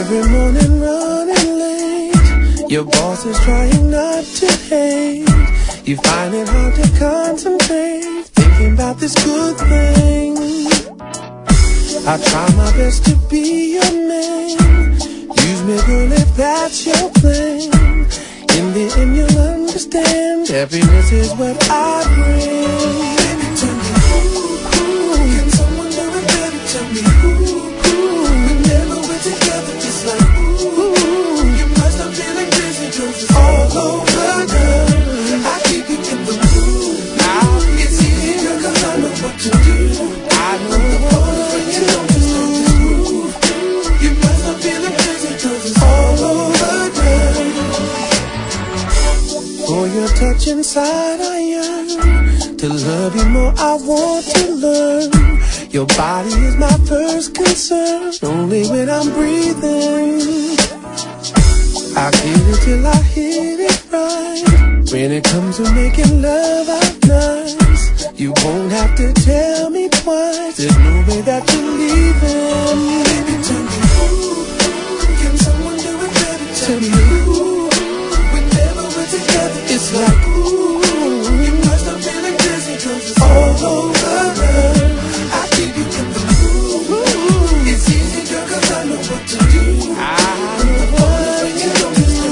Every morning running late, your boss is trying not to hate. You find it hard to concentrate, thinking about this good thing. I try my best to be your man. Use me, girl, if that's your plan. In the end, you'll understand. Happiness is what I bring. Baby, tell me who, can someone do it better? Tell me who, whenever we're together, just like you must have been like crazy, 'cause it's all over, girl. I keep you in the mood. It's easy, girl, 'cause I know what to do. I know what to do. You must have been like crazy, 'cause it's all over, girl. For your touch inside I yearn. To love you more I want to learn. Your body is my first concern. Only when I'm breathing I get it till I hit it right. When it comes to making love out nice, you won't have to tell me twice. There's no way that you're leaving. Baby, tell me who, can someone do it better? Tell me who, whenever we're together, it's like ooh, you must have been like crazy, 'cause it's all over, girl. I keep you in the mood. It's easy, girl, 'cause I know what to do. I know what to do.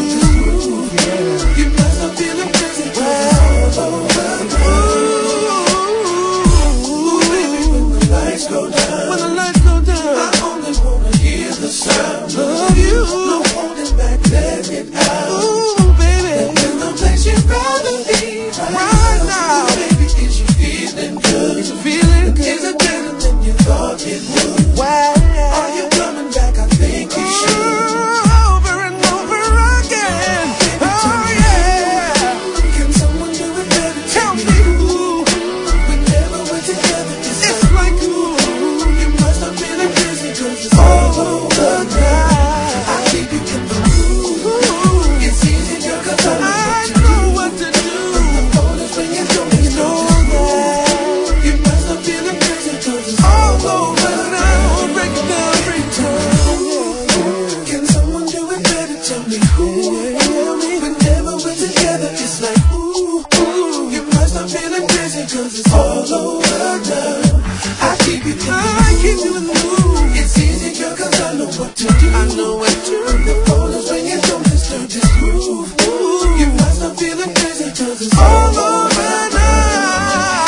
You must have been like crazy, 'cause it's all over, girl. Ooh, baby, when the lights go down, when the lights go down, I only wanna hear the sound of you. No holding back, let it out. Ooh, baby, in the place you'd rather be right now. Baby, is you feeling good? Is you feeling good? Is it better than you thought it would? Why? Are you coming back? I think you should. Over and over again. Oh yeah. Can someone do it better? Tell me who. Whenever we're together, it's like ooh, you must have been a crazy, 'cause it's all over now. I keep you in the mood. It's easy, girl, 'cause I know what to do. The phone is ringing, don't you know that? You must have been a crazy, 'cause it's all over now. Break it down, break it down. Can someone do it better? Tell me who. Whenever we're together, it's like ooh, you must have been a crazy, 'cause it's all over now. I keep you in the mood. It's easy, girl, 'cause I know what to do. I know what to do. When the phone is ringing, don't disturb this groove. You must have been a crazy, 'cause it's all over now.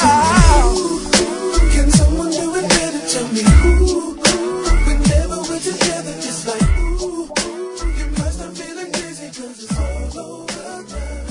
Can someone do it better? Tell me who. Whenever we're together, it's like ooh, you must have been a crazy, 'cause it's all over now.